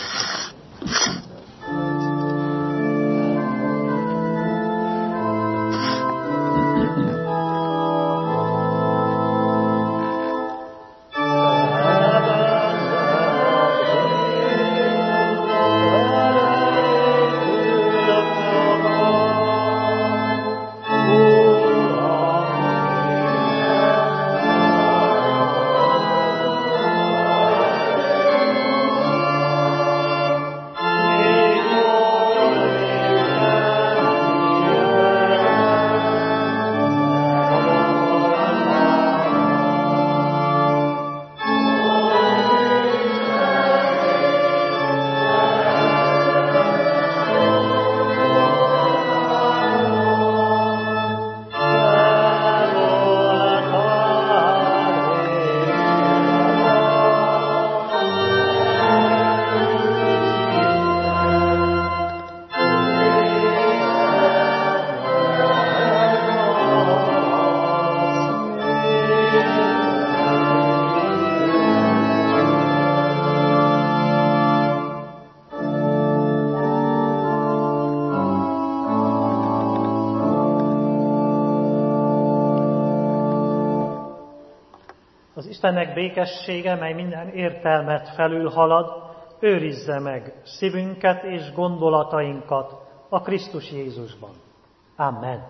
[SPEAKER 1] Istennek békessége, mely minden értelmet felülhalad, őrizze meg szívünket és gondolatainkat a Krisztus Jézusban. Amen.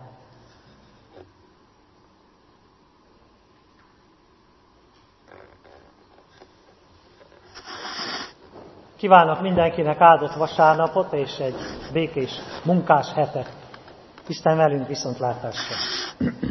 [SPEAKER 1] Kívánok mindenkinek áldott vasárnapot és egy békés munkás hetet. Isten velünk viszontlátásra!